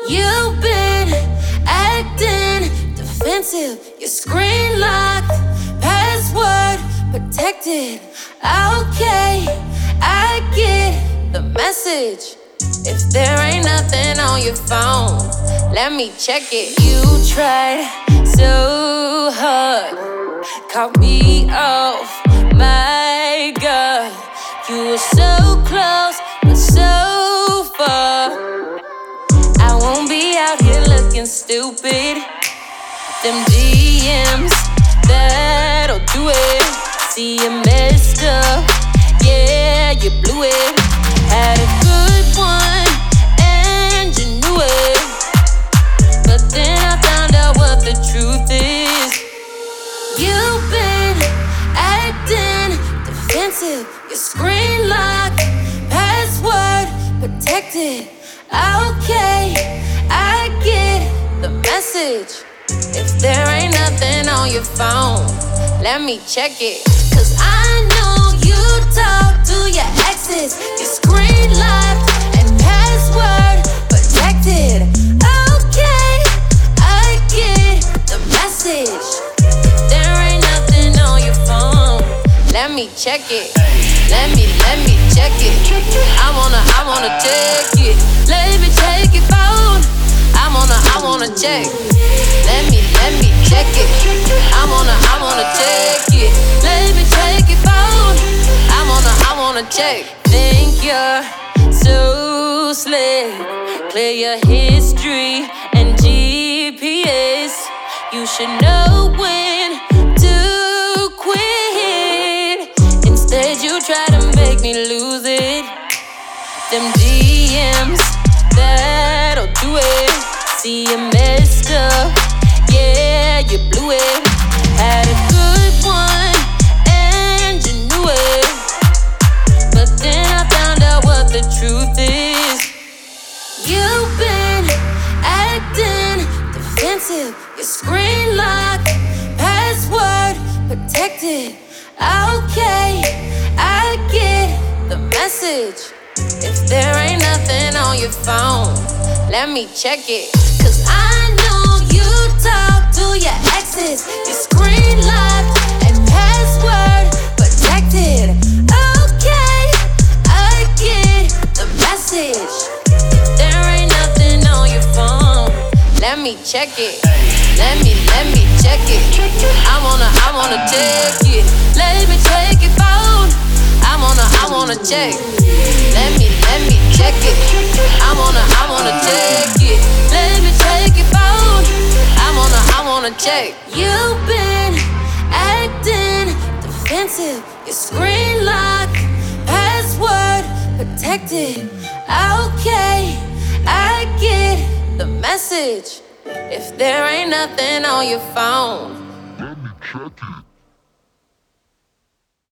You've been acting defensive. Your screen locked, password protected. Okay, I get the message. If there ain't nothing on your phone, let me check it. You tried so hard, caught me off my guard. You were so close, but so far. I won't be out here looking stupid. Them DMs, that'll do it. See you messed up, yeah, you blew it. Had a good one, and you knew it. But then I found out what the truth is. You've been acting defensive. Your screen locked, password protected. Okay, I get the message. If there ain't nothing on your phone, let me check it. Cause I know you talk to your exes. Your screen locked and password protected. Okay, I get the message. There ain't nothing on your phone, let me check it. Let me check it. I wanna check it. Let me check your phone. I wanna check. Let me check it. I wanna check it. Let me check your phone. I wanna check. Think you're so slick. Clear your history and GPS. You should know when to quit. Instead you try to make me lose it. Them DMs, that'll do it. See you messed up, yeah, you blew it. Had a good one, and you knew it. But then I found out what the truth is. You've been acting defensive. Your screen locked, password protected. Okay, I get the message. If there ain't nothing on your phone, let me check it. Cause I know you talk to your exes. Your screen locked and password protected. Okay, I get the message. There ain't nothing on your phone, let me check it. Let me check it. I wanna check it. Let me check your phone. I wanna check. Let me check it. I wanna check it. Let me check your phone. I wanna check. You've been acting defensive. Your screen locked, password protected. Okay, I get the message. If there ain't nothing on your phone, let me check it.